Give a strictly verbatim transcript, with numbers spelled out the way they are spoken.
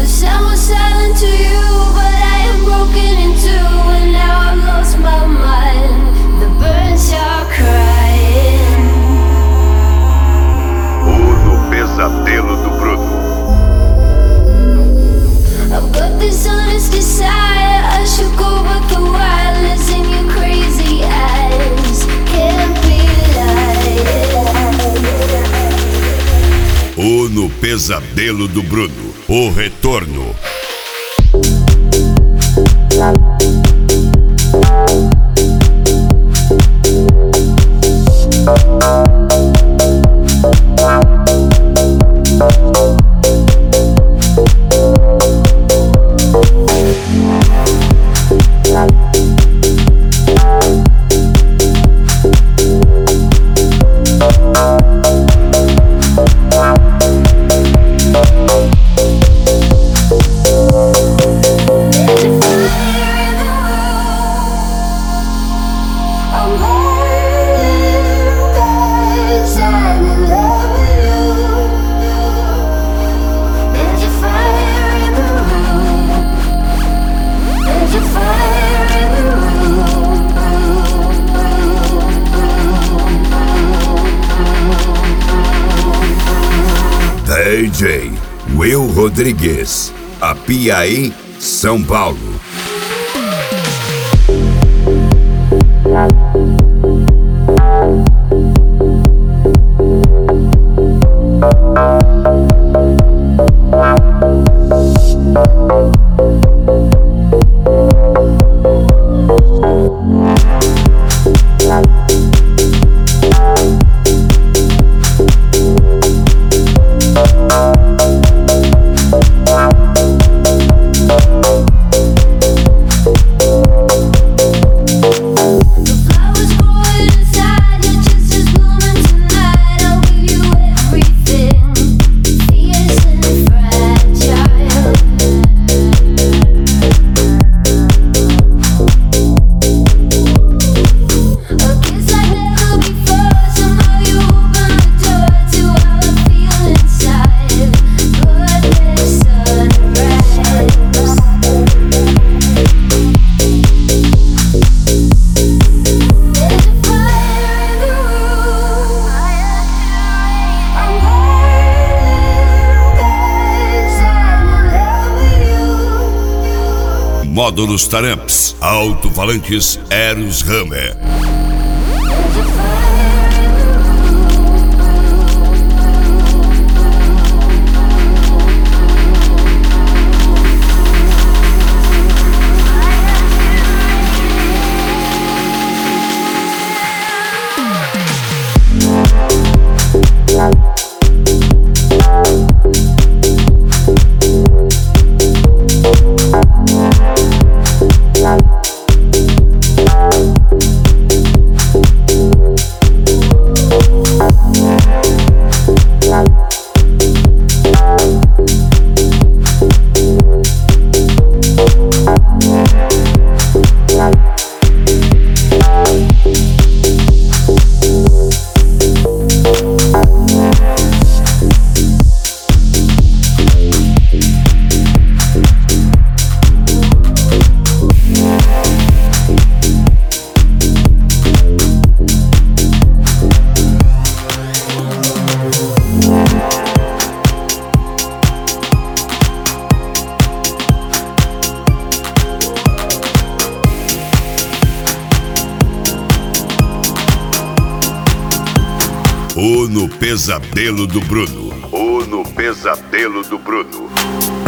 The sound was silent to you, but I am broken in two, and now I've lost my mind. The birds are crying. O Pesadelo do Bruno. I've got this honest desire, I should go, but the wildness in your crazy eyes can't be lied. O No Pesadelo do Bruno, o retorno. D J Will Rodrigues, Apiaí, São Paulo. Módulos Taramps, alto-falantes Eros Hammer. O No Pesadelo do Bruno. O No Pesadelo do Bruno.